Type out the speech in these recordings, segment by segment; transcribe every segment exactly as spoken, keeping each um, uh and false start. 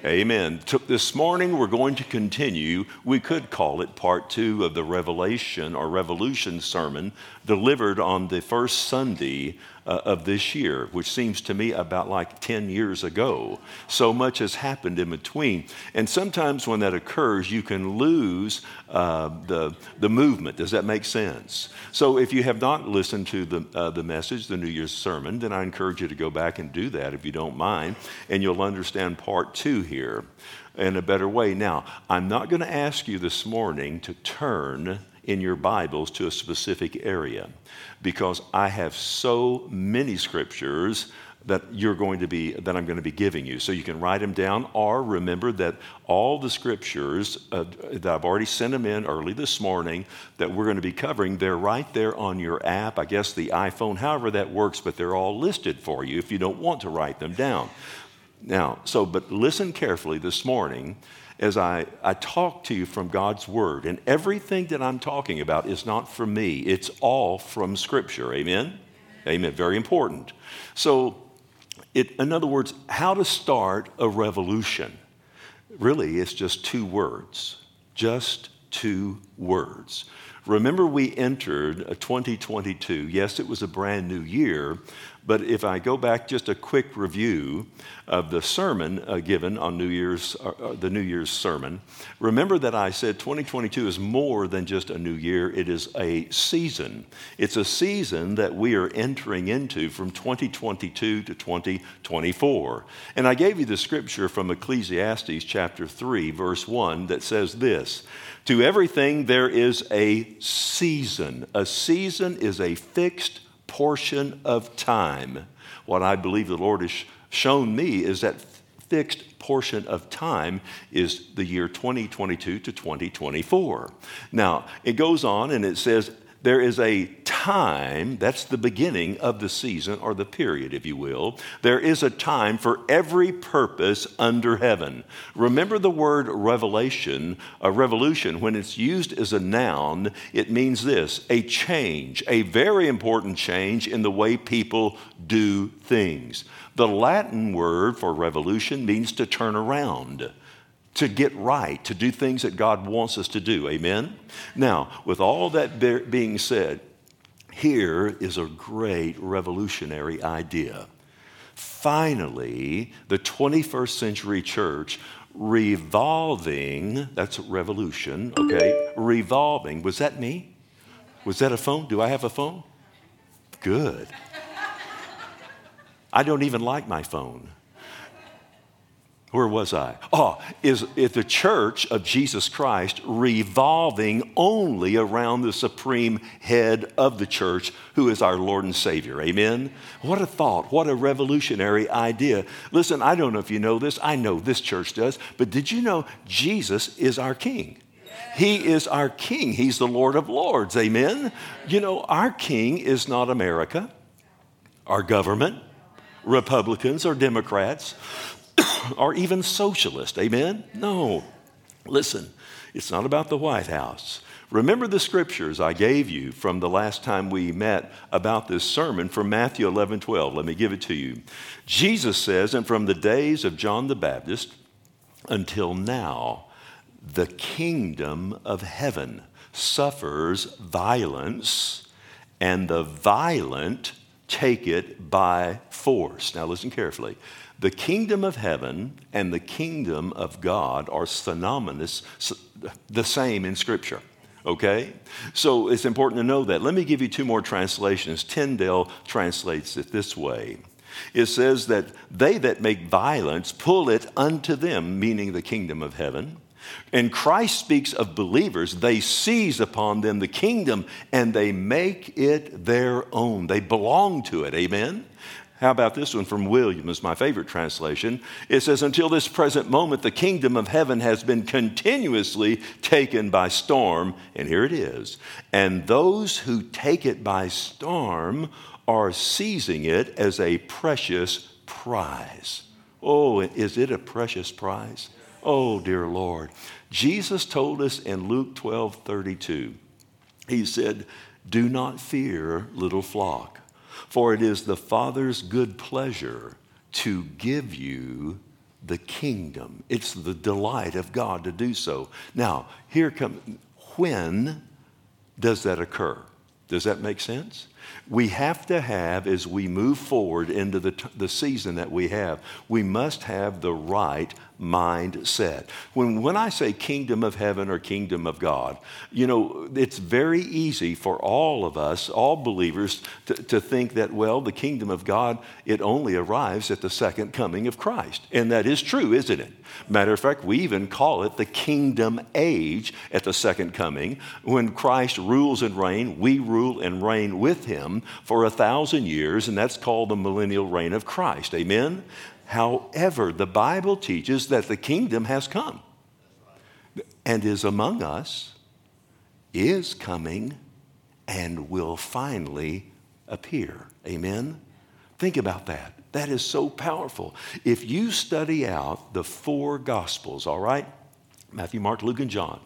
Amen. T- This morning we're going to continue. We could call it part two of the Revelation or Revolution sermon delivered on the first Sunday uh, of this year, which seems to me about like ten years ago. So much has happened in between. And sometimes when that occurs, you can lose uh, the, the movement. Does that make sense? So if you have not listened to the, uh, the message, the New Year's sermon, then I encourage you to go back and do that if you don't mind, and you'll understand part two here in a better way. Now, I'm not going to ask you this morning to turn in your Bibles to a specific area because I have so many scriptures that you're going to be, that I'm going to be giving you. So you can write them down, or remember that all the scriptures uh, that I've already sent them in early this morning that we're going to be covering, they're right there on your app, I guess the iPhone, however that works, but they're all listed for you if you don't want to write them down. Now, so, but listen carefully this morning as I, I talk to you from God's Word. And everything that I'm talking about is not from me. It's all from Scripture. Amen? Amen. Very important. So, it, in other words, how to start a revolution. Really, it's just two words. Just two words. Remember, we entered twenty twenty-two. Yes, it was a brand new year, but if I go back, just a quick review of the sermon uh, given on New Year's, uh, the New Year's sermon. Remember that I said twenty twenty-two is more than just a new year. It is a season. It's a season that we are entering into from twenty twenty-two to twenty twenty-four. And I gave you the scripture from Ecclesiastes chapter three, verse one, that says this: to everything there is a season. A season is a fixed portion of time. What I believe the Lord has shown me is that fixed portion of time is the year twenty twenty-two to twenty twenty-four. Now, it goes on and it says there is a time, that's the beginning of the season or the period, if you will. There is a time for every purpose under heaven. Remember the word revelation, a revolution, when it's used as a noun, it means this: a change, a very important change in the way people do things. The Latin word for revolution means to turn around, to get right, to do things that God wants us to do. Amen? Now, with all that be- being said, here is a great revolutionary idea. Finally, the twenty-first century church revolving, that's revolution, okay? Revolving, was that me? Was that a phone? Do I have a phone? Good. I don't even like my phone. Where was I? Oh, is, is the church of Jesus Christ revolving only around the supreme head of the church, who is our Lord and Savior. Amen? What a thought. What a revolutionary idea. Listen, I don't know if you know this. I know this church does. But did you know Jesus is our King? He is our King. He's the Lord of Lords. Amen? You know, our King is not America, our government, Republicans or Democrats, or even socialist. Amen? No. Listen, it's not about the White House. Remember the scriptures I gave you from the last time we met about this sermon from Matthew eleven twelve. Let me give it to you. Jesus says, and from the days of John the Baptist until now, the kingdom of heaven suffers violence, and the violent take it by force. Now listen carefully. The kingdom of heaven and the kingdom of God are synonymous, the same in Scripture, okay? So it's important to know that. Let me give you two more translations. Tyndale translates it this way. It says that they that make violence pull it unto them, meaning the kingdom of heaven. And Christ speaks of believers. They seize upon them the kingdom and they make it their own. They belong to it, amen? How about this one from Williams, my favorite translation? It says, until this present moment, the kingdom of heaven has been continuously taken by storm. And here it is. And those who take it by storm are seizing it as a precious prize. Oh, is it a precious prize? Oh, dear Lord. Jesus told us in Luke twelve thirty-two, he said, do not fear, little flock. For it is the Father's good pleasure to give you the kingdom. It's the delight of God to do so. Now, here comes, when does that occur? Does that make sense? We have to have, as we move forward into the, the season that we have, we must have the right mindset. When, when I say kingdom of heaven or kingdom of God, you know, it's very easy for all of us, all believers, to, to think that, well, the kingdom of God, it only arrives at the second coming of Christ. And that is true, isn't it? Matter of fact, we even call it the kingdom age at the second coming. When Christ rules and reigns, we rule and reign with him for a thousand years, and that's called the millennial reign of Christ. Amen? However, the Bible teaches that the kingdom has come and is among us, is coming, and will finally appear. Amen? Think about that. That is so powerful. If you study out the four Gospels, all right? Matthew, Mark, Luke, and John.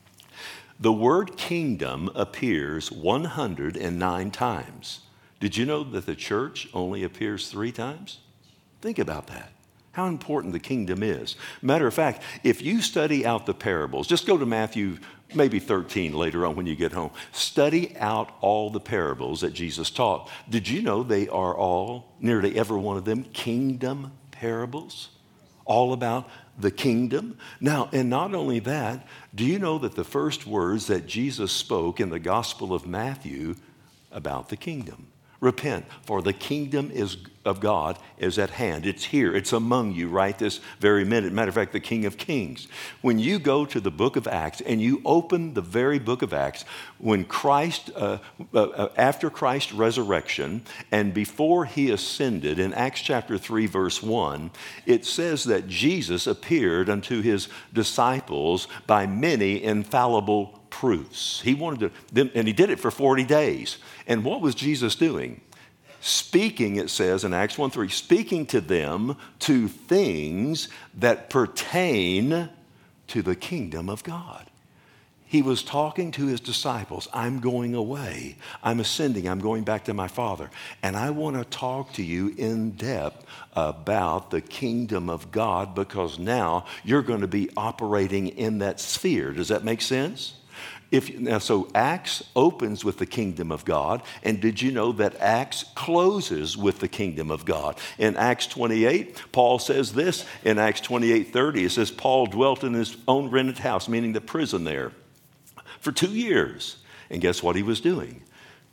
The word kingdom appears one hundred nine times. Did you know that the church only appears three times? Think about that. How important the kingdom is. Matter of fact, if you study out the parables, just go to Matthew maybe thirteen later on when you get home. Study out all the parables that Jesus taught. Did you know they are all, nearly every one of them, kingdom parables? All about the kingdom. Now, and not only that, do you know that the first words that Jesus spoke in the Gospel of Matthew about the kingdom? Repent, for the kingdom is of God is at hand. It's here. It's among you right this very minute. Matter of fact, the King of Kings. When you go to the book of Acts and you open the very book of Acts, when Christ, uh, uh, after Christ's resurrection and before he ascended, in Acts chapter three, verse one, it says that Jesus appeared unto his disciples by many infallible proofs. He wanted to, and he did it for forty days. And what was Jesus doing? Speaking, it says in Acts one three, speaking to them to things that pertain to the kingdom of God. He was talking to his disciples. I'm going away. I'm ascending. I'm going back to my Father. And I want to talk to you in depth about the kingdom of God, because now you're going to be operating in that sphere. Does that make sense? If, now, so Acts opens with the kingdom of God, and did you know that Acts closes with the kingdom of God? In Acts twenty-eight, Paul says this, in Acts twenty-eight thirty, it says, Paul dwelt in his own rented house, meaning the prison there, for two years. And guess what he was doing?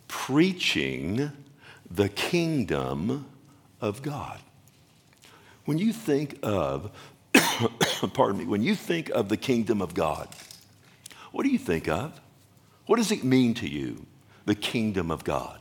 Preaching the kingdom of God. When you think of, pardon me, when you think of the kingdom of God, what do you think of? What does it mean to you, the kingdom of God?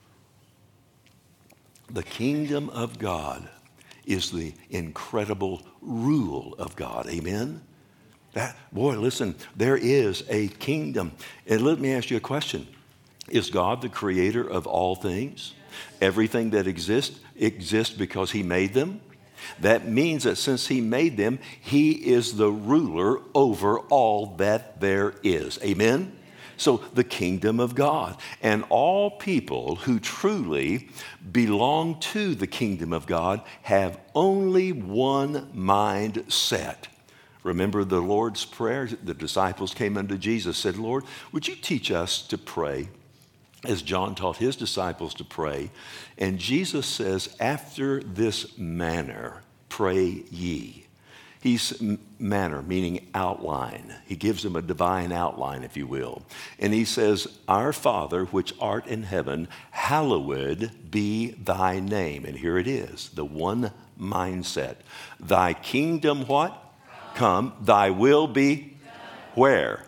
The kingdom of God is the incredible rule of God. Amen? That, boy, listen, there is a kingdom. And let me ask you a question. Is God the creator of all things? Everything that exists exists because he made them? That means that since he made them, he is the ruler over all that there is. Amen? So the kingdom of God. And all people who truly belong to the kingdom of God have only one mindset. Remember the Lord's Prayer? The disciples came unto Jesus, said, Lord, would you teach us to pray as John taught his disciples to pray? And Jesus says, after this manner, pray ye. He's manner, meaning outline. He gives them a divine outline, if you will. And he says, our Father, which art in heaven, hallowed be thy name. And here it is, the one mindset. Thy kingdom what? Come. Thy will be where?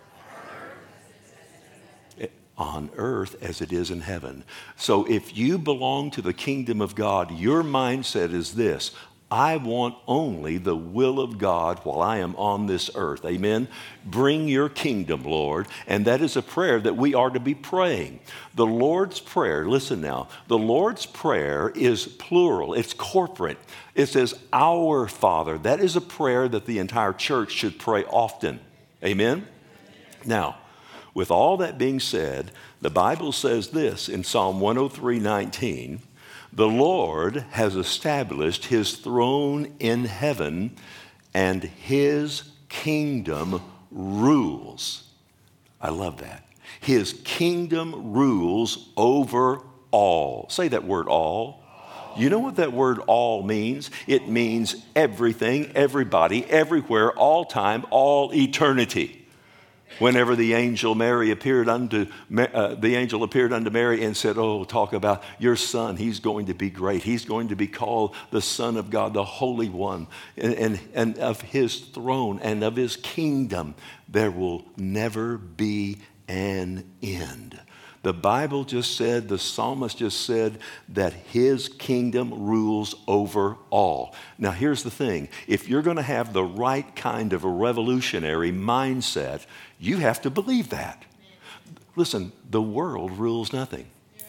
On earth as it is in heaven. So if you belong to the kingdom of God, your mindset is this: I want only the will of God while I am on this earth. Amen? Bring your kingdom, Lord. And that is a prayer that we are to be praying. The Lord's Prayer, listen now, the Lord's Prayer is plural. It's corporate. It says, our Father. That is a prayer that the entire church should pray often. Amen? Now, with all that being said, the Bible says this in Psalm one oh three nineteen, the Lord has established his throne in heaven, and his kingdom rules. I love that. His kingdom rules over all. Say that word, all. You know what that word all means? It means everything, everybody, everywhere, all time, all eternity. Whenever the angel Mary appeared unto uh, the angel appeared unto Mary and said, "Oh, talk about your son. He's going to be great. He's going to be called the Son of God, the Holy One, and, and, and of his throne and of his kingdom there will never be an end." The Bible just said, the psalmist just said that his kingdom rules over all. Now, here's the thing. If you're going to have the right kind of a revolutionary mindset, you have to believe that. Listen, the world rules nothing.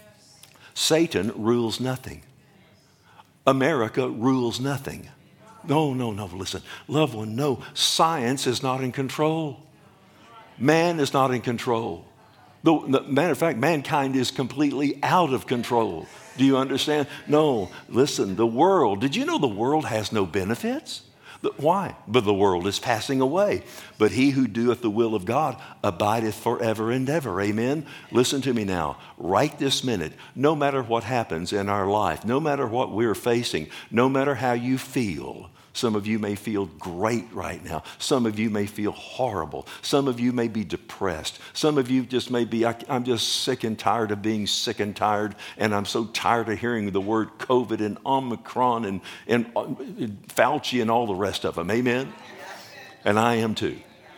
Satan rules nothing. America rules nothing. No, no, no, listen. Loved one, no. Science is not in control. Man is not in control. The, the matter of fact, mankind is completely out of control. Do you understand? No, listen, the world, did you know the world has no benefits? The, why? But the world is passing away. But he who doeth the will of God abideth forever and ever. Amen? Listen to me now. Right this minute, no matter what happens in our life, no matter what we're facing, no matter how you feel, some of you may feel great right now. Some of you may feel horrible. Some of you may be depressed. Some of you just may be, I, I'm just sick and tired of being sick and tired, and I'm so tired of hearing the word COVID and Omicron and, and uh, Fauci and all the rest of them. Amen? And I am too.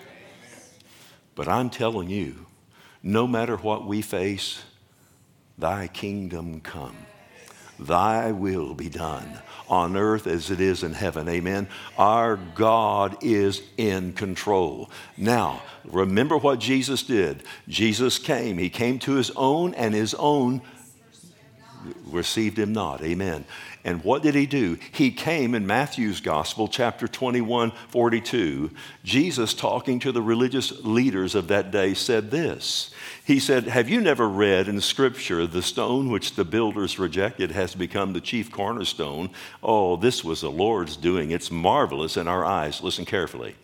But I'm telling you, no matter what we face, thy kingdom come. Thy will be done on earth as it is in heaven. Amen. Our God is in control. Now, remember what Jesus did. Jesus came. He came to his own, and his own received him not. Amen. And what did he do? He came in Matthew's gospel, chapter twenty-one, forty-two. Jesus, talking to the religious leaders of that day, said this. He said, "Have you never read in Scripture, the stone which the builders rejected has become the chief cornerstone? Oh, this was the Lord's doing. It's marvelous in our eyes." Listen carefully.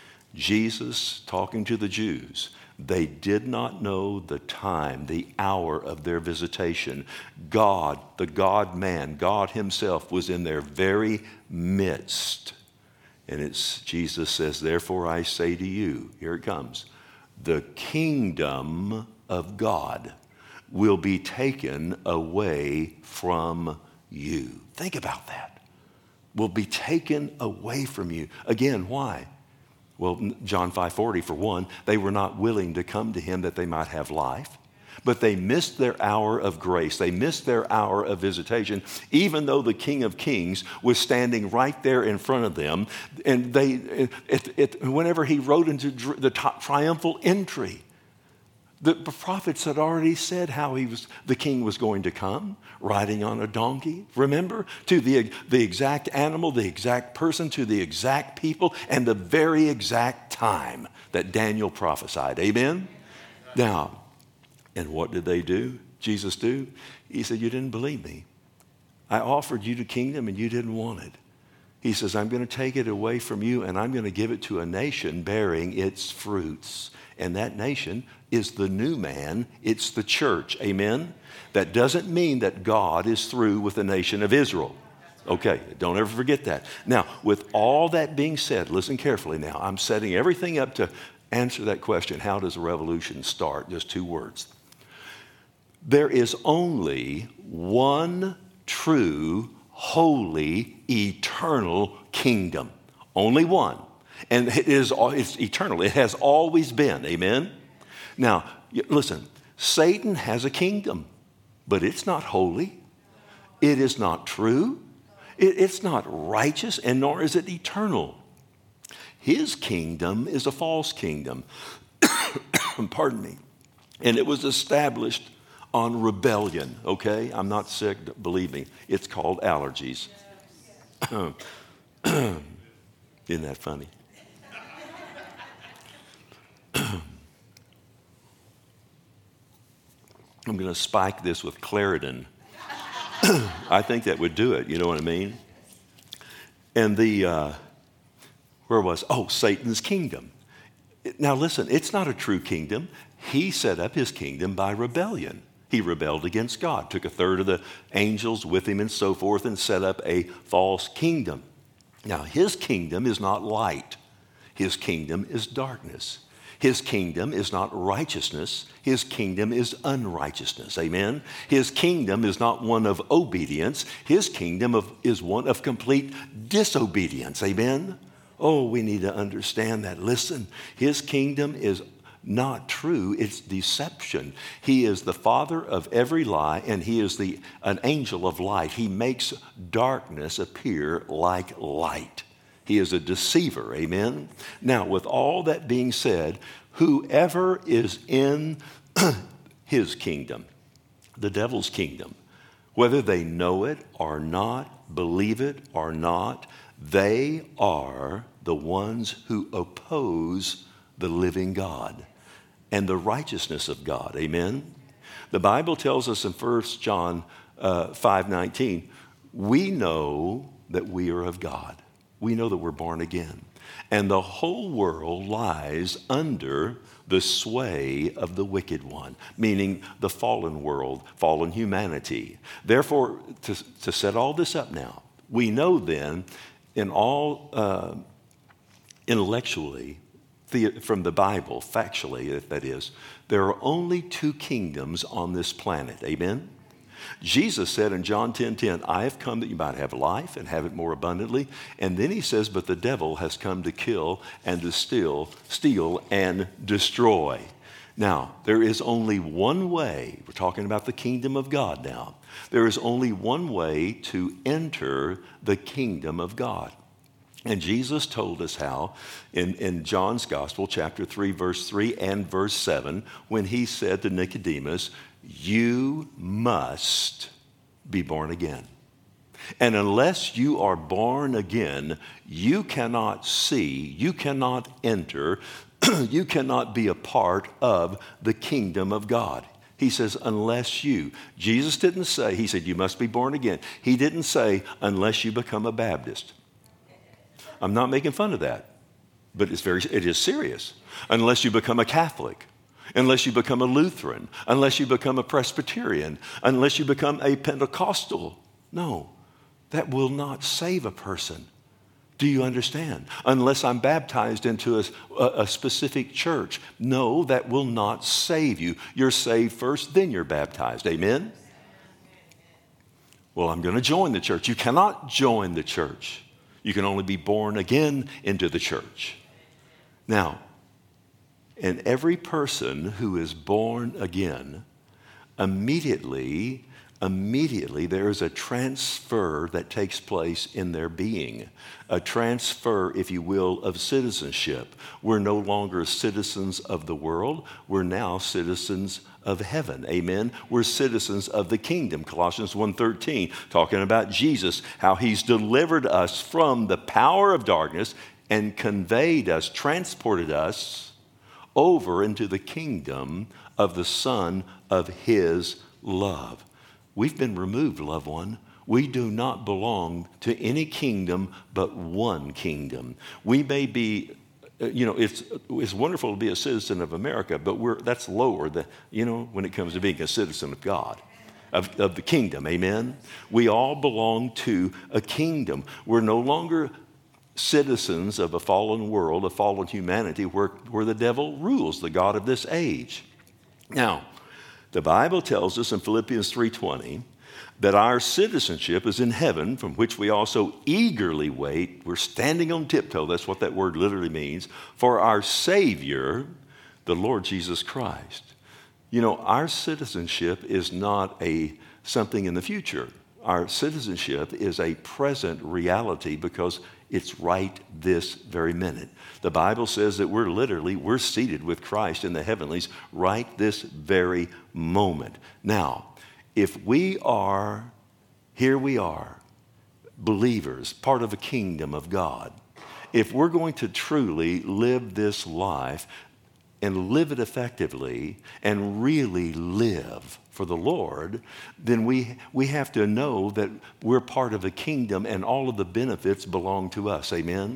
Jesus, talking to the Jews, they did not know the time, the hour of their visitation. God, the God-man, God himself was in their very midst. And it's, Jesus says, "Therefore I say to you," here it comes, "the kingdom of God will be taken away from you." Think about that. Will be taken away from you. Again, why? Well, John five forty, for one, they were not willing to come to him that they might have life. But they missed their hour of grace. They missed their hour of visitation, even though the King of Kings was standing right there in front of them. And they, it, it, whenever he rode into the triumphal entry, the prophets had already said how he was, the king was going to come, riding on a donkey. Remember? To the, the exact animal, the exact person, to the exact people, and the very exact time that Daniel prophesied. Amen? Now, and what did they do? Jesus do? He said, "You didn't believe me. I offered you the kingdom and you didn't want it." He says, "I'm going to take it away from you and I'm going to give it to a nation bearing its fruits." And that nation is the new man. It's the church. Amen? That doesn't mean that God is through with the nation of Israel. Okay, don't ever forget that. Now, with all that being said, listen carefully now. I'm setting everything up to answer that question. How does a revolution start? Just two words. There is only one true, holy, eternal kingdom. Only one. And it is, it's eternal. It has always been. Amen? Now, listen, Satan has a kingdom, but it's not holy. It is not true. It, it's not righteous, and nor is it eternal. His kingdom is a false kingdom. Pardon me. And it was established on rebellion, okay? I'm not sick, believe me. It's called allergies. Isn't that funny? I'm going to spike this with Claritin. I think that would do it, you know what I mean? And the, uh, Where was? Oh, Satan's kingdom. Now listen, it's not a true kingdom. He set up his kingdom by rebellion. He rebelled against God, took a third of the angels with him and so forth, and set up a false kingdom. Now, his kingdom is not light. His kingdom is darkness. His kingdom is not righteousness. His kingdom is unrighteousness. Amen? His kingdom is not one of obedience. His kingdom of, is one of complete disobedience. Amen? Oh, we need to understand that. Listen, his kingdom is not true, it's deception. He is the father of every lie, and he is the an angel of light. He makes darkness appear like light. He is a deceiver, amen? Now, with all that being said, whoever is in his kingdom, the devil's kingdom, whether they know it or not, believe it or not, they are the ones who oppose the living God and the righteousness of God. Amen? The Bible tells us in First John uh, five nineteen, we know that we are of God. We know that we're born again. And the whole world lies under the sway of the wicked one, meaning the fallen world, fallen humanity. Therefore, to, to set all this up now, we know then in all uh, intellectually, from the Bible, factually, that is, there are only two kingdoms on this planet. Amen? Jesus said in John ten ten, I have come that you might have life and have it more abundantly. And then he says, but the devil has come to kill and to steal, steal and destroy. Now, there is only one way. We're talking about the kingdom of God now. There is only one way to enter the kingdom of God. And Jesus told us how in, in John's Gospel, chapter three, verse three and verse seven, when he said to Nicodemus, you must be born again. And unless you are born again, you cannot see, you cannot enter, you cannot be a part of the kingdom of God. He says, unless you. Jesus didn't say, he said, you must be born again. He didn't say, unless you become a Baptist. I'm not making fun of that, but it's very, it is serious. Unless you become a Catholic, unless you become a Lutheran, unless you become a Presbyterian, unless you become a Pentecostal. No, that will not save a person. Do you understand? Unless I'm baptized into a, a specific church. No, that will not save you. You're saved first, then you're baptized. Amen? Well, I'm going to join the church. You cannot join the church. You can only be born again into the church. Now, and every person who is born again, immediately, immediately there is a transfer that takes place in their being. A transfer, if you will, of citizenship. We're no longer citizens of the world. We're now citizens of heaven. Amen. We're citizens of the kingdom. Colossians one thirteen, talking about Jesus, how he's delivered us from the power of darkness and conveyed us, transported us over into the kingdom of the Son of his love. We've been removed, loved one. We do not belong to any kingdom but one kingdom. We may be, you know, it's it's wonderful to be a citizen of America, but we're that's lower, the, you know, when it comes to being a citizen of God, of, of the kingdom, amen? We all belong to a kingdom. We're no longer citizens of a fallen world, a fallen humanity where, where the devil rules, the god of this age. Now, the Bible tells us in Philippians three twenty that our citizenship is in heaven, from which we also eagerly wait. We're standing on tiptoe, that's what that word literally means, for our Savior, the Lord Jesus Christ. You know, our citizenship is not a something in the future. Our citizenship is a present reality because it's right this very minute. The Bible says that we're literally, we're seated with Christ in the heavenlies right this very moment. Now, if we are, here we are, believers, part of a kingdom of God, if we're going to truly live this life and live it effectively and really live for the Lord, then we, we have to know that we're part of a kingdom and all of the benefits belong to us. Amen?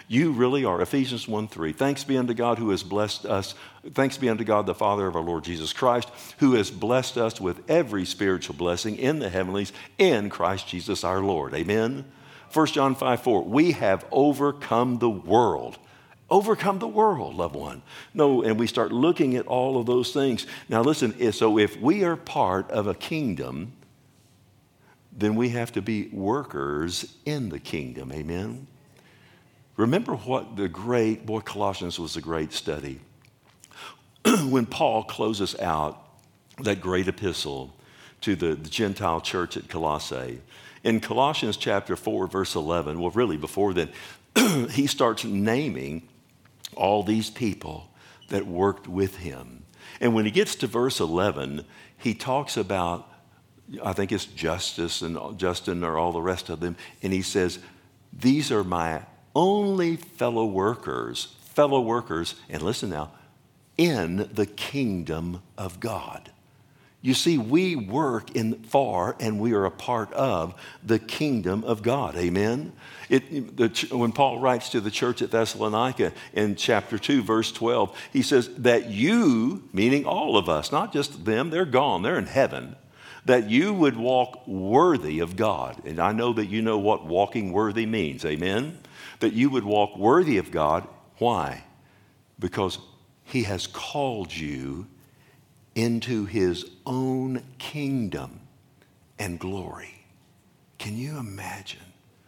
You really are. Ephesians one three. Thanks be unto God who has blessed us. Thanks be unto God, the Father of our Lord Jesus Christ, who has blessed us with every spiritual blessing in the heavenlies in Christ Jesus our Lord. Amen. First John five four. We have overcome the world. Overcome the world, loved one. No, and we start looking at all of those things. Now listen, so if we are part of a kingdom, then we have to be workers in the kingdom. Amen. Remember what the great, boy, Colossians was a great study. When Paul closes out that great epistle to the, the Gentile church at Colossae, in Colossians chapter four, verse eleven, well, really before then, he starts naming all these people that worked with him. And when he gets to verse eleven, he talks about, I think it's Justus and Justin or all the rest of them, and he says, these are my only fellow workers, fellow workers, and listen now, in the kingdom of God. You see, we work in for and we are a part of the kingdom of God. Amen? It, the, when Paul writes to the church at Thessalonica in chapter two, verse twelve, he says that you, meaning all of us, not just them, they're gone, they're in heaven, that you would walk worthy of God. And I know that you know what walking worthy means. Amen? That you would walk worthy of God. Why? Because he has called you into his own kingdom and glory. Can you imagine?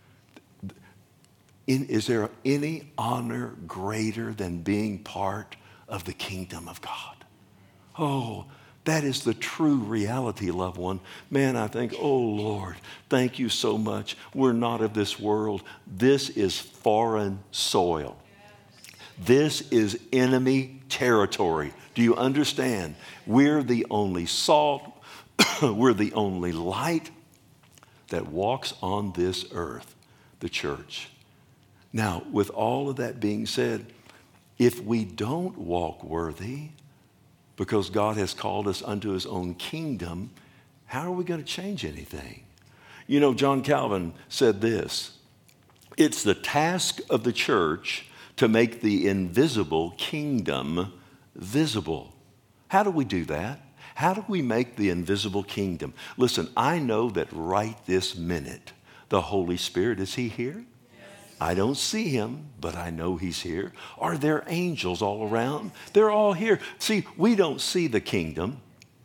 In, is there any honor greater than being part of the kingdom of God? Oh, that is the true reality, loved one. Man, I think, oh Lord, thank you so much. We're not of this world. This is foreign soil. This is enemy territory. Do you understand? We're the only salt. We're the only light that walks on this earth, the church. Now, with all of that being said, if we don't walk worthy, because God has called us unto his own kingdom, how are we going to change anything? You know, John Calvin said this, it's the task of the church to make the invisible kingdom visible. How do we do that? How do we make the invisible kingdom? Listen, I know that right this minute, the Holy Spirit, is he here? I don't see him, but I know he's here. Are there angels all around? They're all here. See, we don't see the kingdom,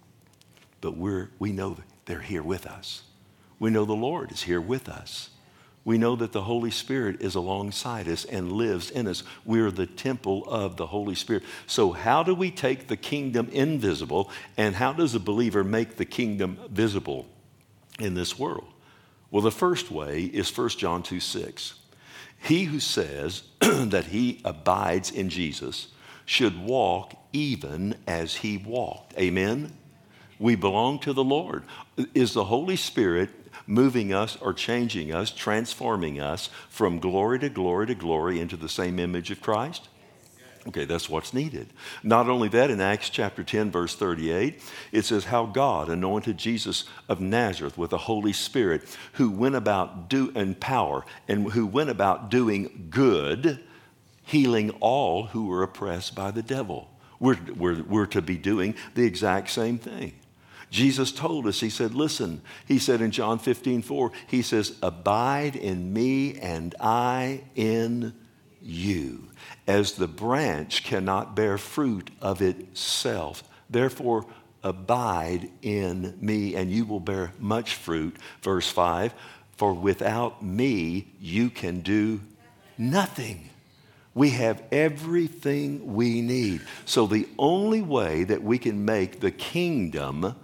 but we're, we know they're here with us. We know the Lord is here with us. We know that the Holy Spirit is alongside us and lives in us. We're the temple of the Holy Spirit. So how do we take the kingdom invisible, and how does a believer make the kingdom visible in this world? Well, the first way is First John two six. He who says that he abides in Jesus should walk even as he walked. Amen? We belong to the Lord. Is the Holy Spirit moving us or changing us, transforming us from glory to glory to glory into the same image of Christ? Okay, that's what's needed. Not only that, in Acts chapter ten, verse thirty-eight, it says how God anointed Jesus of Nazareth with the Holy Spirit, who went about do in power and who went about doing good, healing all who were oppressed by the devil. We're, we're, we're to be doing the exact same thing. Jesus told us, he said, listen, he said in John fifteen four, he says, abide in me and I in you. As the branch cannot bear fruit of itself, therefore abide in me and you will bear much fruit. Verse five, for without me you can do nothing. We have everything we need. So the only way that we can make the kingdom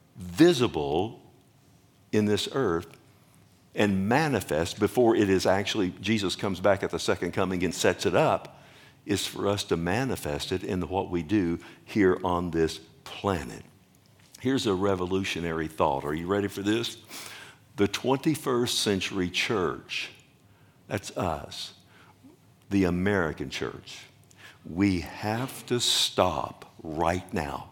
visible in this earth and manifest before it is actually, Jesus comes back at the second coming and sets it up, is for us to manifest it in what we do here on this planet. Here's a revolutionary thought. Are you ready for this? The twenty-first century church, that's us, the American church, we have to stop right now.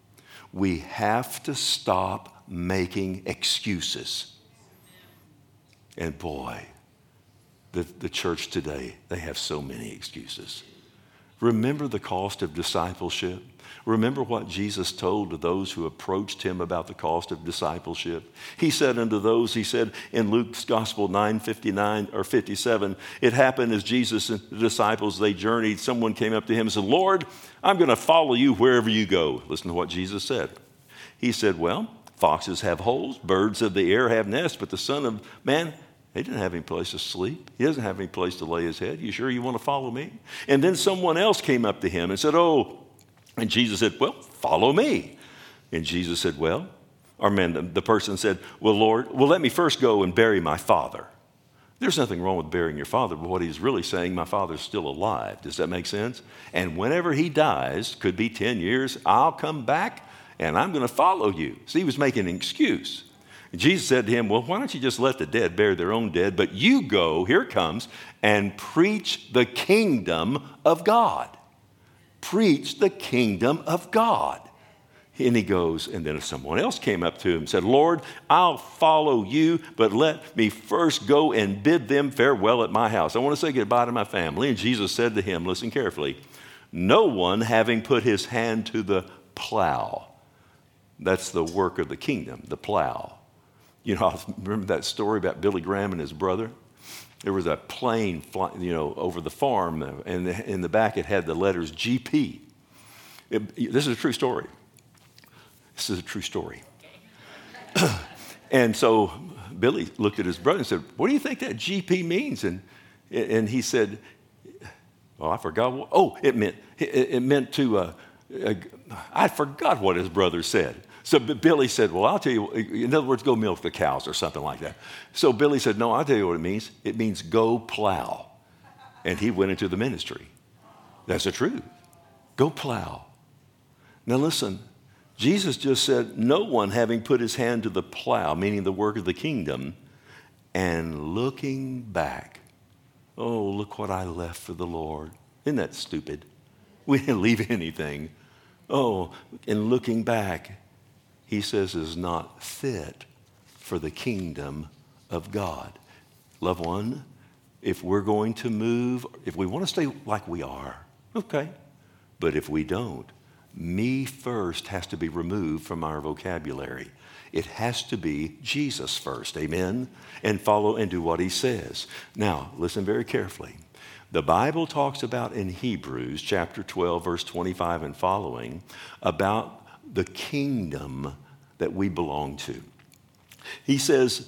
We have to stop making excuses. And boy, the, the church today, they have so many excuses. Remember the cost of discipleship. Remember what Jesus told to those who approached him about the cost of discipleship. He said unto those, he said in Luke's Gospel nine fifty-nine or fifty-seven, it happened as Jesus and the disciples, they journeyed, someone came up to him and said, Lord, I'm going to follow you wherever you go. Listen to what Jesus said. He said, well, foxes have holes, birds of the air have nests, but the Son of Man, he didn't have any place to sleep. He doesn't have any place to lay his head. You sure you want to follow me? And then someone else came up to him and said, oh, and Jesus said, well, follow me. And Jesus said, well, or man, the, the person said, well, Lord, well, let me first go and bury my father. There's nothing wrong with burying your father, but what he's really saying, my father's still alive. Does that make sense? And whenever he dies, could be ten years, I'll come back and I'm going to follow you. See, he was making an excuse. Jesus said to him, well, why don't you just let the dead bury their own dead, but you go, here it comes, and preach the kingdom of God. Preach the kingdom of God. And he goes, and then someone else came up to him and said, Lord, I'll follow you, but let me first go and bid them farewell at my house. I want to say goodbye to my family. And Jesus said to him, listen carefully, no one having put his hand to the plow. That's the work of the kingdom, the plow. You know, I remember that story about Billy Graham and his brother? There was a plane flying, you know, over the farm, and in the back it had the letters G P. It, this is a true story. This is a true story. And so Billy looked at his brother and said, what do you think that G P means? And, and he said, oh, I forgot. What, oh, it meant, it, it meant to, uh, uh, I forgot what his brother said. So Billy said, well, I'll tell you, in other words, go milk the cows or something like that. So Billy said, no, I'll tell you what it means. It means go plow. And he went into the ministry. That's the truth. Go plow. Now listen, Jesus just said, no one having put his hand to the plow, meaning the work of the kingdom, and looking back. Oh, look what I left for the Lord. Isn't that stupid? We didn't leave anything. Oh, and looking back, he says, is not fit for the kingdom of God. Loved one, if we're going to move, if we want to stay like we are, okay. But if we don't, me first has to be removed from our vocabulary. It has to be Jesus first, amen? And follow and do what he says. Now, listen very carefully. The Bible talks about in Hebrews chapter twelve, verse twenty-five and following, about the kingdom that we belong to. He says,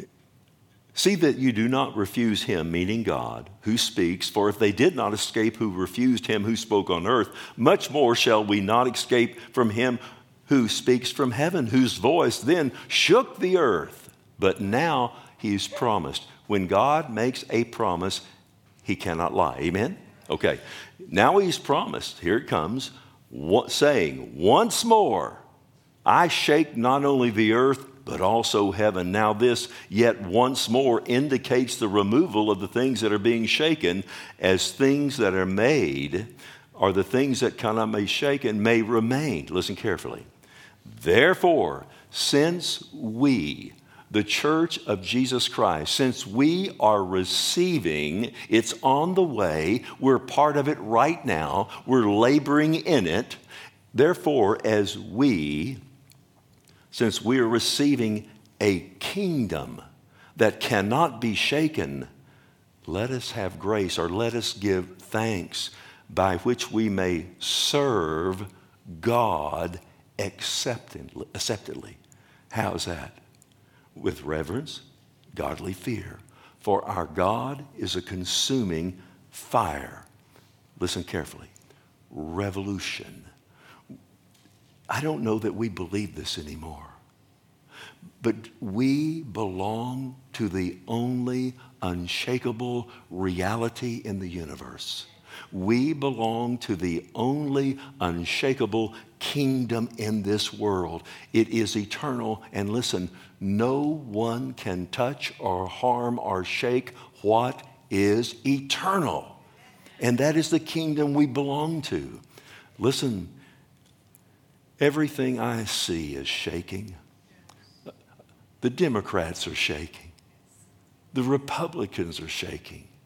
see that you do not refuse him, meaning God, who speaks, for if they did not escape who refused him who spoke on earth, much more shall we not escape from him who speaks from heaven, whose voice then shook the earth. But now he's promised. When God makes a promise, he cannot lie. Amen? Okay. Now he's promised, here it comes, saying, once more, I shake not only the earth, but also heaven. Now this yet once more indicates the removal of the things that are being shaken, as things that are made, or the things that cannot be shaken, may remain. Listen carefully. Therefore, since we, the church of Jesus Christ, since we are receiving, it's on the way, we're part of it right now, we're laboring in it. Therefore, as we, since we are receiving a kingdom that cannot be shaken, let us have grace, or let us give thanks, by which we may serve God acceptantly. acceptedly. How's that? With reverence, godly fear. For our God is a consuming fire. Listen carefully. Revolution. I don't know that we believe this anymore. But we belong to the only unshakable reality in the universe. We belong to the only unshakable kingdom in this world. It is eternal. And listen, no one can touch or harm or shake what is eternal. And that is the kingdom we belong to. Listen, everything I see is shaking. The Democrats are shaking. The Republicans are shaking.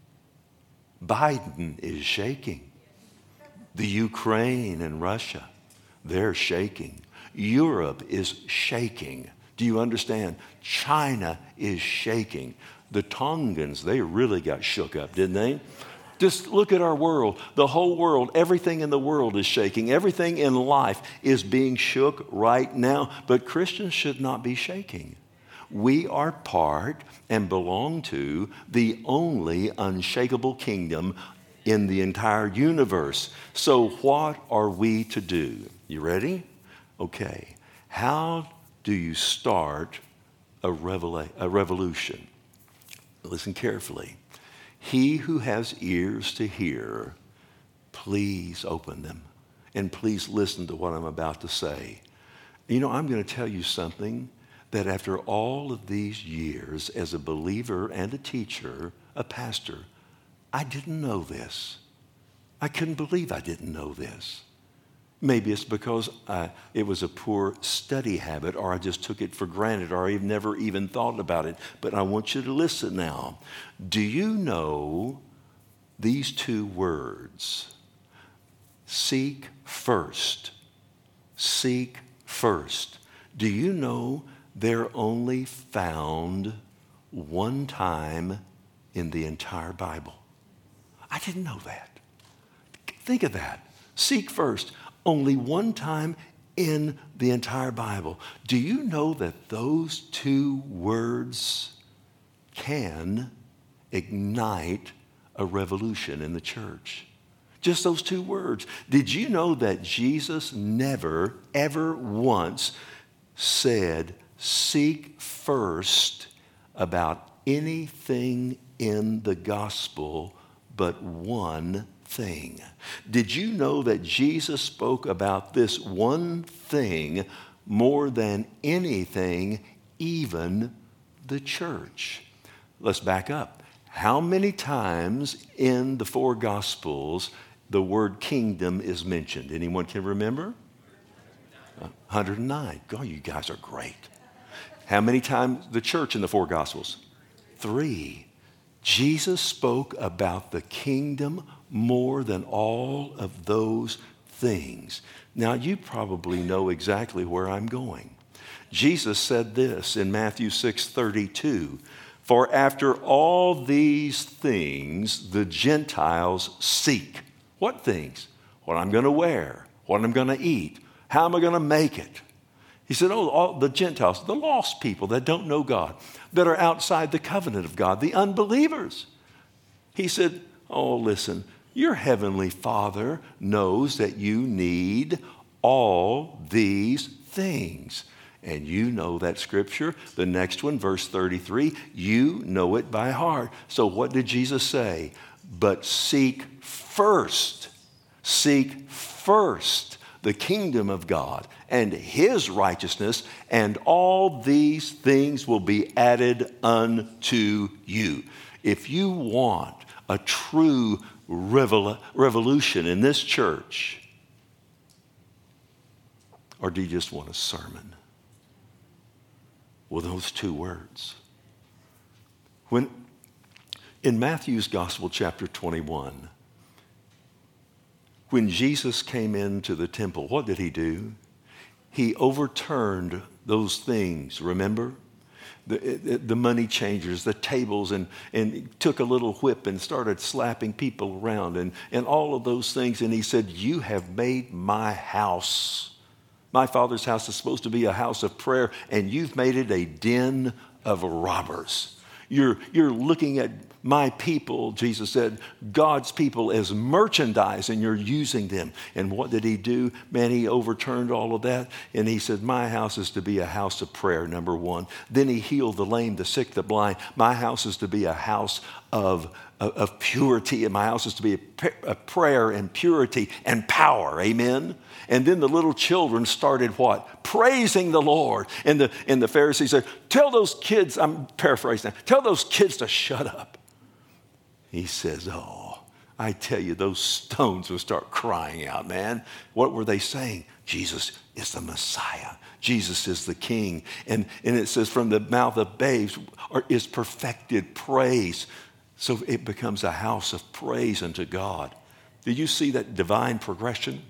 Biden is shaking. The Ukraine and Russia, they're shaking. Europe is shaking. Do you understand? China is shaking. The Tongans, they really got shook up, didn't they? Just look at our world. The whole world, everything in the world is shaking. Everything in life is being shook right now. But Christians should not be shaking. We are part and belong to the only unshakable kingdom in the entire universe. So what are we to do? You ready? Okay. How do you start a, revela- a revolution? Listen carefully. He who has ears to hear, please open them. And please listen to what I'm about to say. You know, I'm going to tell you something that after all of these years as a believer and a teacher, a pastor, I didn't know this. I couldn't believe I didn't know this. Maybe it's because I, it was a poor study habit, or I just took it for granted, or I never even thought about it. But I want you to listen now. Do you know these two words? Seek first. Seek first. Do you know they're only found one time in the entire Bible? I didn't know that. Think of that. Seek first. Only one time in the entire Bible. Do you know that those two words can ignite a revolution in the church? Just those two words. Did you know that Jesus never, ever once said, seek first about anything in the gospel but one thing? Did you know that Jesus spoke about this one thing more than anything, even the church? Let's back up. How many times in the four Gospels the word kingdom is mentioned? Anyone can remember? one hundred nine. God, you guys are great. How many times the church in the four Gospels? Three. Jesus spoke about the kingdom more than all of those things. Now, you probably know exactly where I'm going. Jesus said this in Matthew six thirty-two, for after all these things the Gentiles seek. What things? What I'm going to wear, what I'm going to eat, how am I going to make it? He said, oh, all the Gentiles, the lost people that don't know God, that are outside the covenant of God, the unbelievers. He said, oh, listen, your heavenly Father knows that you need all these things. And you know that scripture. The next one, verse thirty-three, you know it by heart. So what did Jesus say? But seek first, seek first the kingdom of God and his righteousness, and all these things will be added unto you. If you want a true revol- revolution in this church, or do you just want a sermon? Well, those two words. When in Matthew's Gospel, chapter twenty-one, when Jesus came into the temple, what did he do? He overturned those things, remember? The, the money changers, the tables, and, and took a little whip and started slapping people around and, and all of those things. And he said, you have made my house. My Father's house is supposed to be a house of prayer, and you've made it a den of robbers. You're, you're looking at my people, Jesus said, God's people as merchandise, and you're using them. And what did he do? Man, he overturned all of that, and he said, my house is to be a house of prayer, number one. Then he healed the lame, the sick, the blind. My house is to be a house of, of, of purity, and my house is to be a, a prayer and purity and power, amen? And then the little children started what? Praising the Lord. And the, and the Pharisees said, tell those kids, I'm paraphrasing, tell those kids to shut up. He says, oh, I tell you, those stones will start crying out, man. What were they saying? Jesus is the Messiah. Jesus is the King. And, and it says, from the mouth of babes is perfected praise. So it becomes a house of praise unto God. Did you see that divine progression?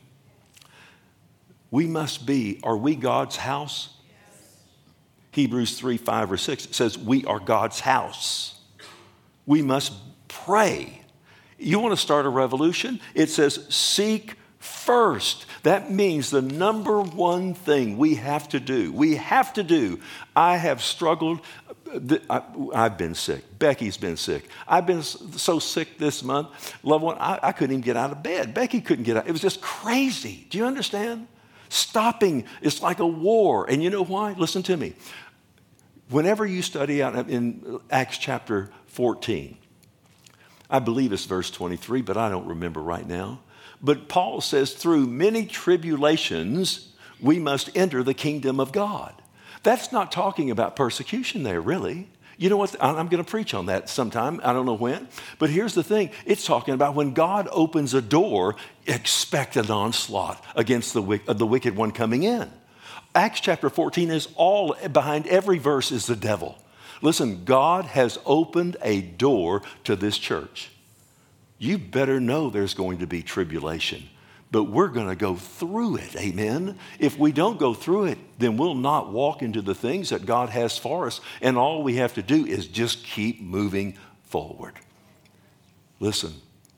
We must be, are we God's house? Yes. Hebrews three, five, or six says we are God's house. We must pray. You want to start a revolution? It says seek first. That means the number one thing we have to do, we have to do. I have struggled. I've been sick. Becky's been sick. I've been so sick this month. Loved one, I, I couldn't even get out of bed. Becky couldn't get out. It was just crazy. Do you understand? Stopping is like a war. And you know why? Listen to me. Whenever you study out in Acts chapter fourteen, I believe it's verse twenty-three, but I don't remember right now. But Paul says, through many tribulations, we must enter the kingdom of God. That's not talking about persecution there, really. You know what? I'm going to preach on that sometime. I don't know when. But here's the thing. It's talking about when God opens a door, expect an onslaught against the, the wicked one coming in. Acts chapter fourteen is all, behind every verse is the devil. Listen, God has opened a door to this church. You better know there's going to be tribulation. But we're going to go through it, amen? If we don't go through it, then we'll not walk into the things that God has for us. And all we have to do is just keep moving forward. Listen,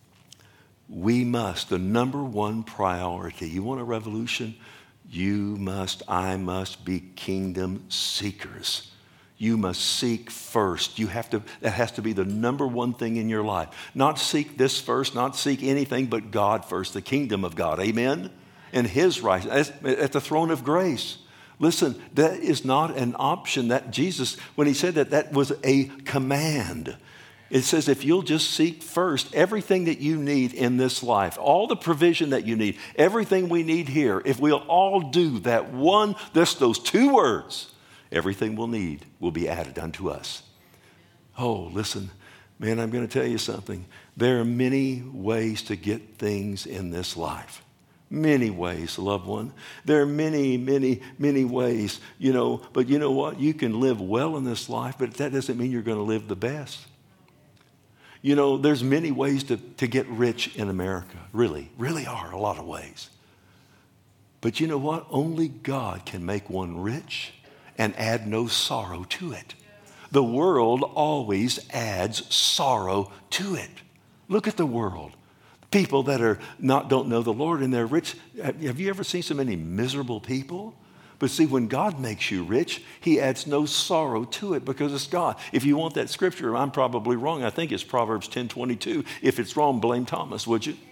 we must, the number one priority, you want a revolution? You must, I must be kingdom seekers. You must seek first. You have to, that has to be the number one thing in your life. Not seek this first, not seek anything but God first, the kingdom of God. Amen? And his right, at the throne of grace. Listen, that is not an option. That Jesus, when he said that, that was a command. It says if you'll just seek first everything that you need in this life, all the provision that you need, everything we need here, if we'll all do that one, this, those two words, everything we'll need will be added unto us. Oh, listen, man, I'm going to tell you something. There are many ways to get things in this life. Many ways, loved one. There are many, many, many ways, you know, but you know what? You can live well in this life, but that doesn't mean you're going to live the best. You know, there's many ways to, to get rich in America. Really, really are a lot of ways. But you know what? Only God can make one rich and add no sorrow to it. The world always adds sorrow to it. Look at the world. People that are not don't know the Lord and they're rich. Have you ever seen so many miserable people? But see, when God makes you rich, he adds no sorrow to it because it's God. If you want that scripture, I'm probably wrong. I think it's Proverbs ten twenty-two. If it's wrong, blame Thomas, would you?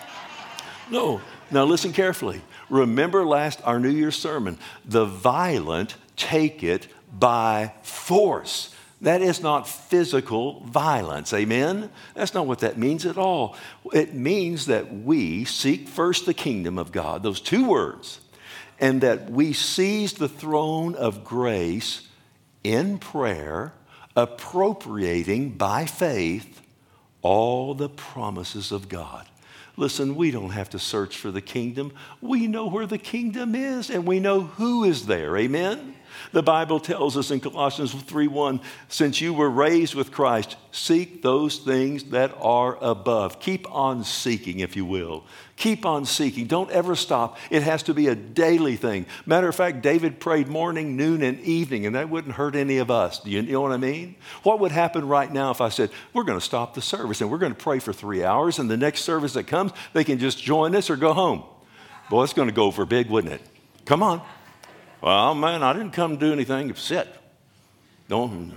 No. Now listen carefully. Remember last, our New Year's sermon, the violent take it by force. That is not physical violence, amen? That's not what that means at all. It means that we seek first the kingdom of God, those two words, and that we seize the throne of grace in prayer, appropriating by faith all the promises of God. Listen, we don't have to search for the kingdom. We know where the kingdom is, and we know who is there, amen? The Bible tells us in Colossians three one, since you were raised with Christ, seek those things that are above. Keep on seeking, if you will. Keep on seeking. Don't ever stop. It has to be a daily thing. Matter of fact, David prayed morning, noon, and evening, and that wouldn't hurt any of us. Do you know what I mean? What would happen right now if I said, we're going to stop the service, and we're going to pray for three hours, and the next service that comes, they can just join us or go home? Boy, it's going to go over big, wouldn't it? Come on. Well, man, I didn't come to do anything except sit. Don't,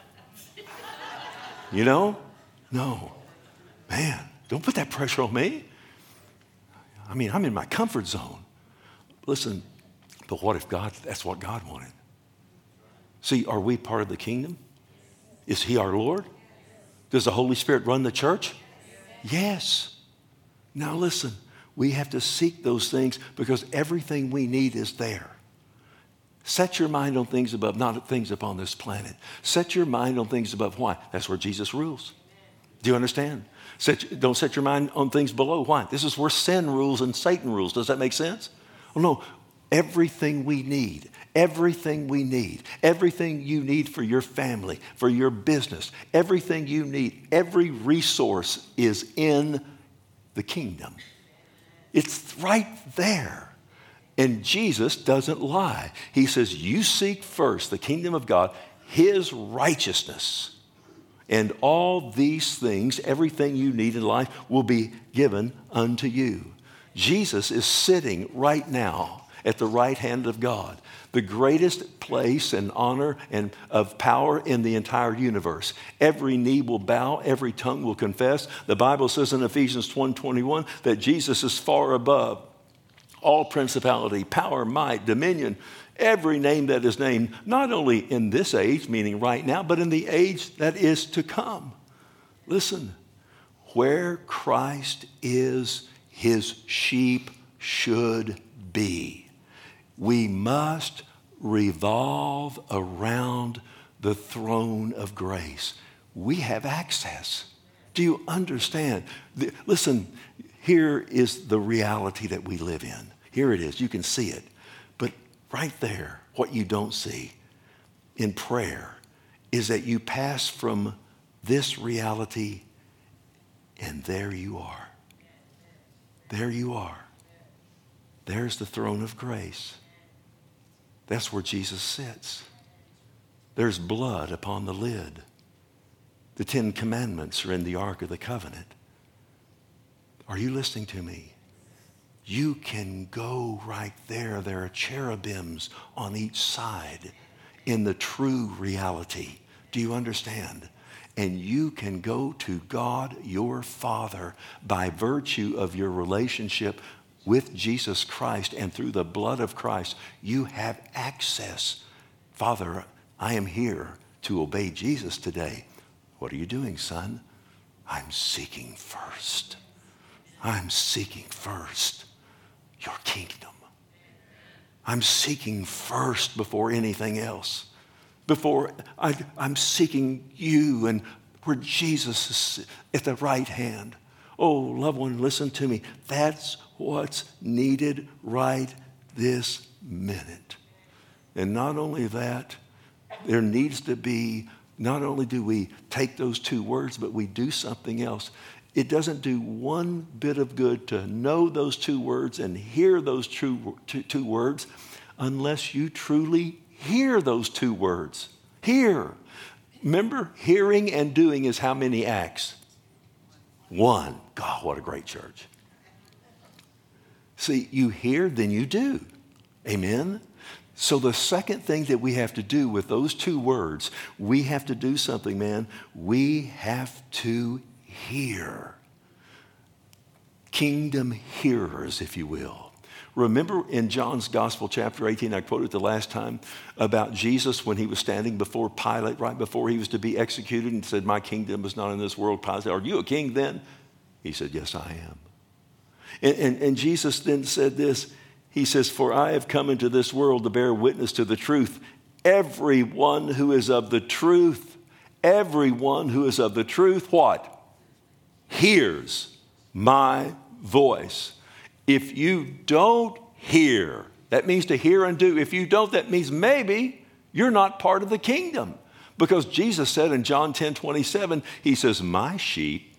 you know? No. Man, don't put that pressure on me. I mean, I'm in my comfort zone. Listen, but what if God, that's what God wanted? See, are we part of the kingdom? Is he our Lord? Does the Holy Spirit run the church? Yes. Now listen, we have to seek those things because everything we need is there. Set your mind on things above, not things upon this planet. Set your mind on things above. Why? That's where Jesus rules. Do you understand? Set, don't set your mind on things below. Why? This is where sin rules and Satan rules. Does that make sense? Well, no. Everything we need, Everything we need, everything you need for your family, for your business, everything you need, every resource is in the kingdom. It's right there. And Jesus doesn't lie. He says, you seek first the kingdom of God, his righteousness, and all these things, everything you need in life, will be given unto you. Jesus is sitting right now at the right hand of God, the greatest place and honor and of power in the entire universe. Every knee will bow, every tongue will confess. The Bible says in Ephesians one twenty-one that Jesus is far above all principality, power, might, dominion, every name that is named, not only in this age, meaning right now, but in the age that is to come. Listen, where Christ is, his sheep should be. We must revolve around the throne of grace. We have access. Do you understand? The, listen, here is the reality that we live in. Here it is. You can see it. But right there, what you don't see in prayer is that you pass from this reality and there you are. There you are. There's the throne of grace. That's where Jesus sits. There's blood upon the lid. The Ten Commandments are in the Ark of the Covenant. Are you listening to me? You can go right there. There are cherubims on each side in the true reality. Do you understand? And you can go to God, your Father, by virtue of your relationship with Jesus Christ, and through the blood of Christ, you have access. Father, I am here to obey Jesus today. What are you doing, son? I'm seeking first. I'm seeking first your kingdom. I'm seeking first before anything else. Before I, I'm seeking you and where Jesus is at the right hand. Oh, loved one, listen to me. That's what's needed right this minute. And not only that, there needs to be, not only do we take those two words, but we do something else. It doesn't do one bit of good to know those two words and hear those two, two, two words unless you truly hear those two words. Hear. Remember, hearing and doing is how many acts? One. God, what a great church. See, you hear, then you do. Amen? So the second thing that we have to do with those two words, we have to do something, man. We have to hear. Kingdom hearers, if you will. Remember in John's Gospel, chapter eighteen, I quoted the last time about Jesus when he was standing before Pilate, right before he was to be executed, and said, my kingdom is not in this world. Pilate said, are you a king then? He said, yes, I am. And, and, and Jesus then said this. He says, for I have come into this world to bear witness to the truth. Everyone who is of the truth, everyone who is of the truth, what? Hears my voice. If you don't hear, that means to hear and do. If you don't, that means maybe you're not part of the kingdom. Because Jesus said in John ten twenty-seven, he says, my sheep,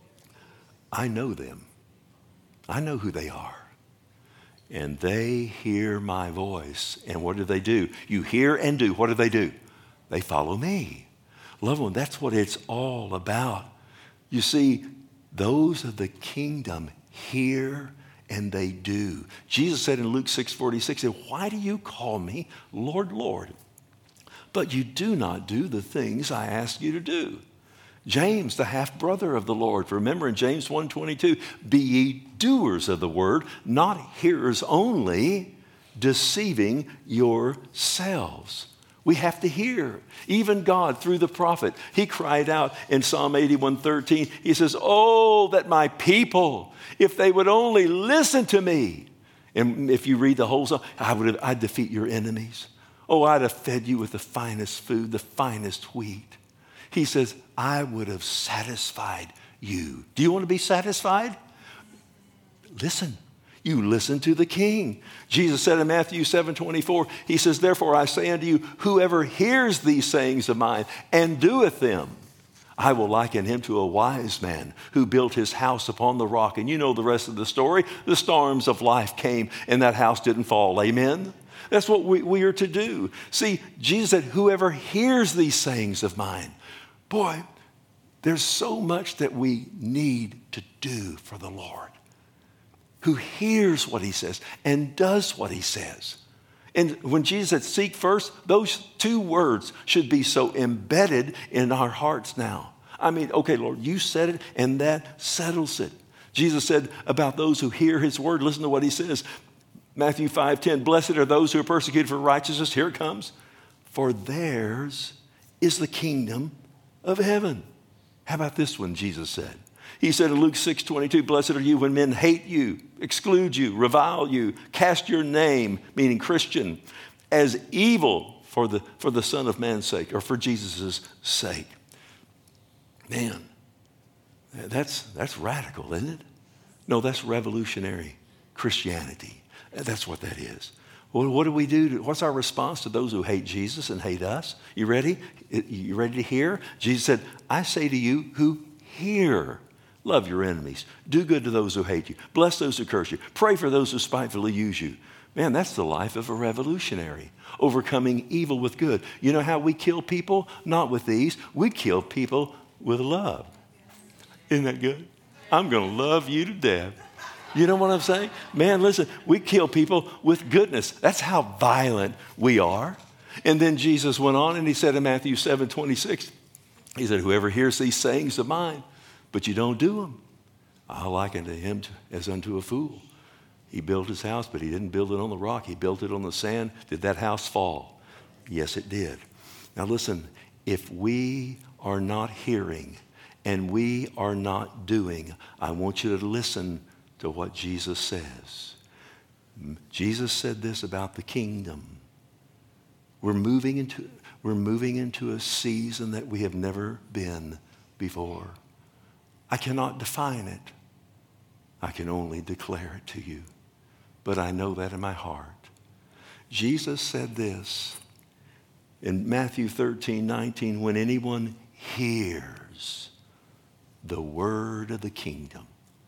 I know them. I know who they are. And they hear my voice. And what do they do? You hear and do. What do they do? They follow me. Loved one, that's what it's all about. You see, those of the kingdom hear and they do. Jesus said in Luke six forty-six, why do you call me Lord, Lord? But you do not do the things I ask you to do. James, the half-brother of the Lord, remember in James one twenty-two, be ye doers of the word, not hearers only, deceiving yourselves. We have to hear. Even God, through the prophet, he cried out in Psalm eighty-one thirteen, he says, oh, that my people, if they would only listen to me. And if you read the whole song, I would have, I'd defeat your enemies. Oh, I'd have fed you with the finest food, the finest wheat. He says, I would have satisfied you. Do you want to be satisfied? Listen, You listen to the king. Jesus said in Matthew seven twenty-four, he says, therefore I say unto you, whoever hears these sayings of mine and doeth them, I will liken him to a wise man who built his house upon the rock. And you know the rest of the story. The storms of life came and that house didn't fall. Amen? That's what we, we are to do. See, Jesus said, whoever hears these sayings of mine. Boy, there's so much that we need to do for the Lord. Who hears what he says and does what he says. And when Jesus said, seek first, those two words should be so embedded in our hearts now. I mean, okay, Lord, you said it, and that settles it. Jesus said about those who hear his word, listen to what he says. Matthew five ten, blessed are those who are persecuted for righteousness. Here it comes. For theirs is the kingdom of heaven. How about this one, Jesus said? He said in Luke six twenty-two, blessed are you when men hate you, exclude you, revile you, cast your name, meaning Christian, as evil for the, for the Son of Man's sake, or for Jesus' sake. Man, that's, that's radical, isn't it? No, that's revolutionary Christianity. That's what that is. Well, what do we do? To, what's our response to those who hate Jesus and hate us? You ready? You ready to hear? Jesus said, I say to you who hear. Love your enemies. Do good to those who hate you. Bless those who curse you. Pray for those who spitefully use you. Man, that's the life of a revolutionary. Overcoming evil with good. You know how we kill people? Not with these. We kill people with love. Isn't that good? I'm going to love you to death. You know what I'm saying? Man, listen, we kill people with goodness. That's how violent we are. And then Jesus went on and he said in Matthew seven twenty-six, he said, whoever hears these sayings of mine, but you don't do them, I liken to him as unto a fool. He built his house, but he didn't build it on the rock. He built it on the sand. Did that house fall? Yes, it did. Now listen, if we are not hearing and we are not doing, I want you to listen to what Jesus says. Jesus said this about the kingdom. We're moving into, we're moving into a season that we have never been before. I cannot define it. I can only declare it to you. But I know that in my heart. Jesus said this in Matthew thirteen nineteen, when anyone hears the word of the kingdom,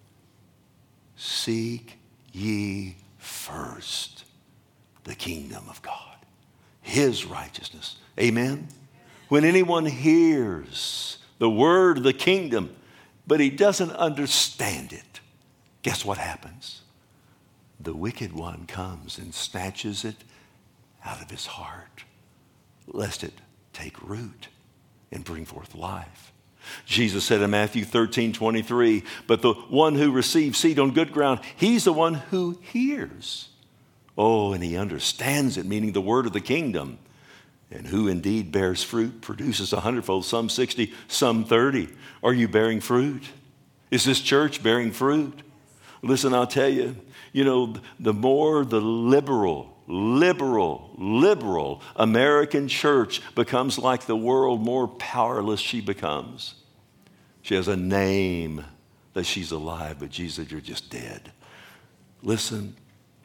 seek ye first the kingdom of God, his righteousness. Amen? When anyone hears the word of the kingdom, but he doesn't understand it, guess what happens? The wicked one comes and snatches it out of his heart, lest it take root and bring forth life. Jesus said in Matthew thirteen twenty-three, but the one who receives seed on good ground, he's the one who hears. Oh, and he understands it, meaning the word of the kingdom. And who indeed bears fruit, produces a hundredfold, some sixty, some thirty. Are you bearing fruit? Is this church bearing fruit? Listen, I'll tell you, you know, the more the liberal, liberal, liberal American church becomes like the world, more powerless she becomes. She has a name that she's alive, but Jesus said, you're just dead. Listen,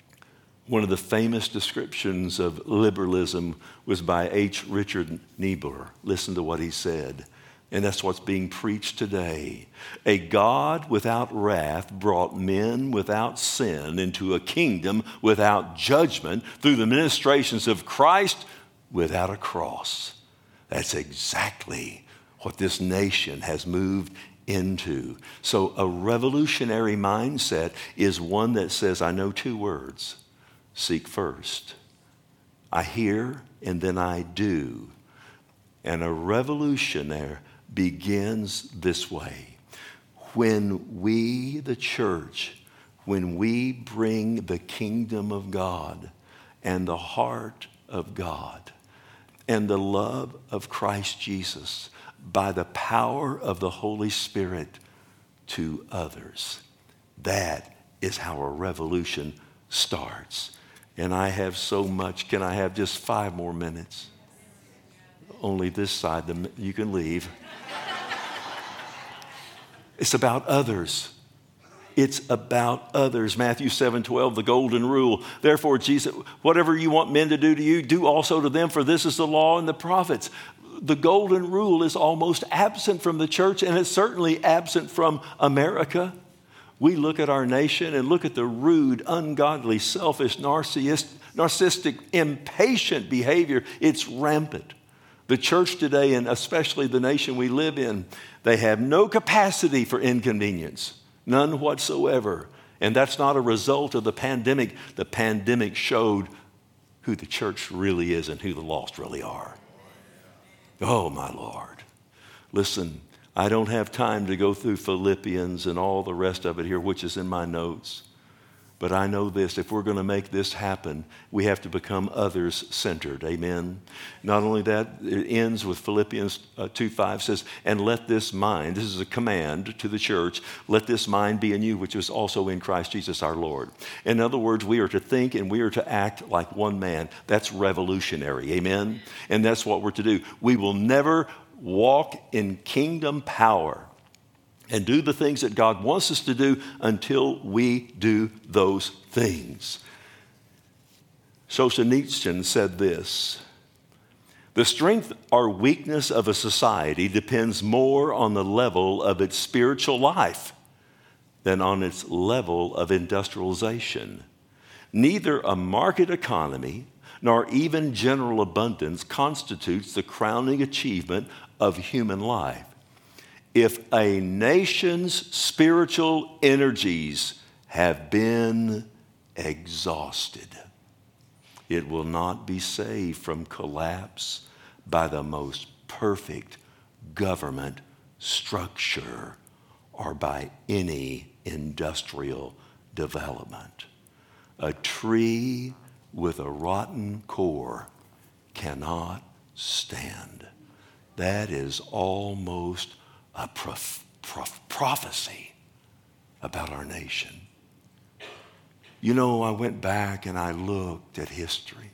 one of the famous descriptions of liberalism was by H. Richard Niebuhr. Listen to what he said. And that's what's being preached today. A God without wrath brought men without sin into a kingdom without judgment through the ministrations of Christ without a cross. That's exactly what this nation has moved into. So a revolutionary mindset is one that says, I know two words. Seek first. I hear and then I do. And a revolutionary begins this way. When we, the church, when we bring the kingdom of God and the heart of God and the love of Christ Jesus by the power of the Holy Spirit to others, that is how a revolution starts. And I have so much. Can I have just five more minutes? Only this side, you can leave. It's about others. It's about others. Matthew seven twelve, the golden rule. Therefore, Jesus, whatever you want men to do to you, do also to them, for this is the law and the prophets. The golden rule is almost absent from the church, and it's certainly absent from America. We look at our nation and look at the rude, ungodly, selfish, narcissistic, narcissistic, impatient behavior. It's rampant. The church today, and especially the nation we live in, they have no capacity for inconvenience, none whatsoever. And that's not a result of the pandemic. The pandemic showed who the church really is and who the lost really are. Oh, my Lord. Listen, I don't have time to go through Philippians and all the rest of it here, which is in my notes. But I know this, if we're going to make this happen, we have to become others-centered. Amen? Not only that, it ends with Philippians uh, two five says, and let this mind, this is a command to the church, let this mind be in you, which is also in Christ Jesus our Lord. In other words, we are to think and we are to act like one man. That's revolutionary. Amen? And that's what we're to do. We will never walk in kingdom power and do the things that God wants us to do until we do those things. Solzhenitsyn said this, the strength or weakness of a society depends more on the level of its spiritual life than on its level of industrialization. Neither a market economy nor even general abundance constitutes the crowning achievement of human life. If a nation's spiritual energies have been exhausted, it will not be saved from collapse by the most perfect government structure or by any industrial development. A tree with a rotten core cannot stand. That is almost a prof- prof- prophecy about our nation. You know, I went back and I looked at history.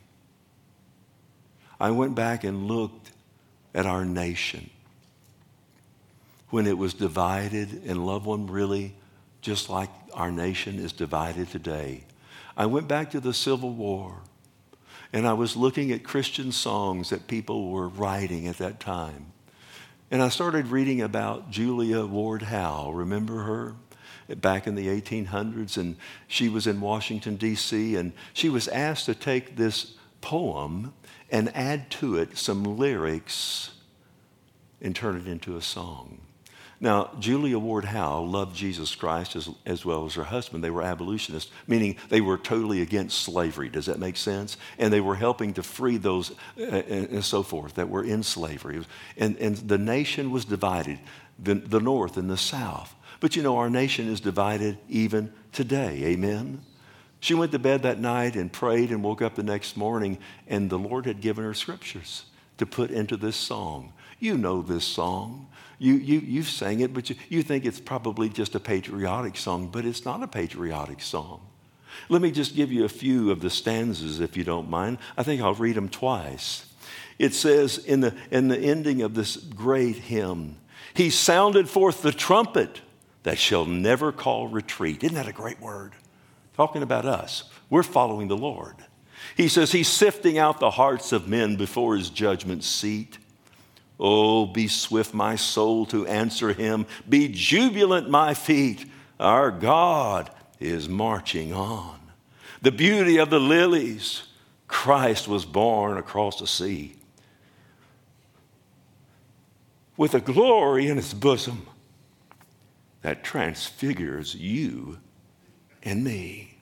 I went back and looked at our nation when it was divided, and loved one, really just like our nation is divided today. I went back to the Civil War, and I was looking at Christian songs that people were writing at that time. And I started reading about Julia Ward Howe. Remember her? Back in the eighteen hundreds, and she was in Washington, D C, and she was asked to take this poem and add to it some lyrics and turn it into a song. Now, Julia Ward Howe loved Jesus Christ as, as well as her husband. They were abolitionists, meaning they were totally against slavery. Does that make sense? And they were helping to free those uh, and, and so forth that were in slavery. And, and the nation was divided, the, the North and the South. But you know, our nation is divided even today. Amen? She went to bed that night and prayed and woke up the next morning, and the Lord had given her scriptures to put into this song. You know this song. You, you, you've sang it, but you, you think it's probably just a patriotic song, but it's not a patriotic song. Let me just give you a few of the stanzas, if you don't mind. I think I'll read them twice. It says in the, in the ending of this great hymn, he sounded forth the trumpet that shall never call retreat. Isn't that a great word? Talking about us. We're following the Lord. He says he's sifting out the hearts of men before his judgment seat. Oh, be swift, my soul, to answer him. Be jubilant, my feet. Our God is marching on. The beauty of the lilies. Christ was born across the sea. With a glory in his bosom that transfigures you and me.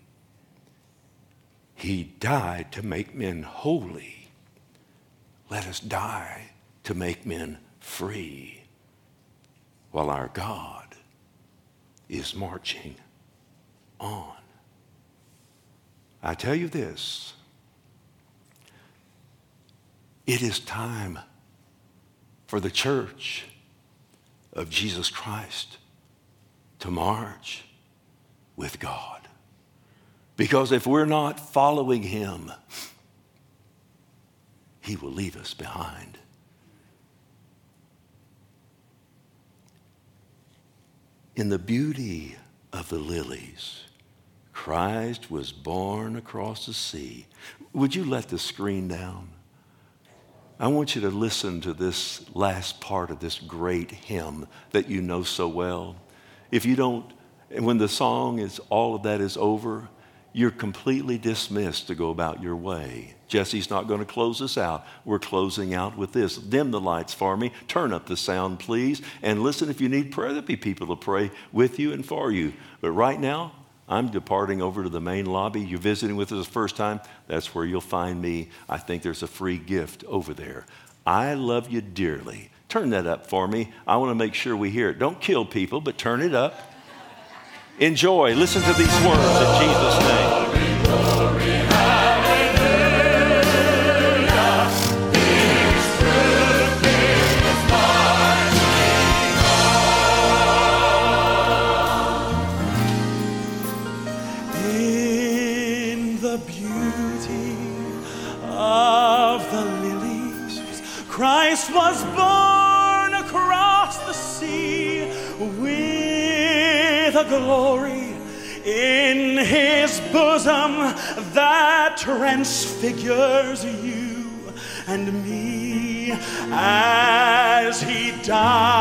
He died to make men holy. Let us die to make men free, while our God is marching on. I tell you this, it is time for the church of Jesus Christ to march with God. Because if we're not following him, he will leave us behind. In the beauty of the lilies. Christ was born across the sea. Would you let the screen down? I want you to listen to this last part of this great hymn that you know so well. If you don't, when the song is, all of that is over, you're completely dismissed to go about your way. Jesse's not going to close us out. We're closing out with this. Dim the lights for me. Turn up the sound, please. And listen, if you need prayer, there'll be people to pray with you and for you. But right now, I'm departing over to the main lobby. You're visiting with us the first time, that's where you'll find me. I think there's a free gift over there. I love you dearly. Turn that up for me. I want to make sure we hear it. Don't kill people, but turn it up. Enjoy. Listen to these words in Jesus' name. In the beauty of the lilies, Christ was born across the sea with a glory in his bosom that transfigures you and me as he died.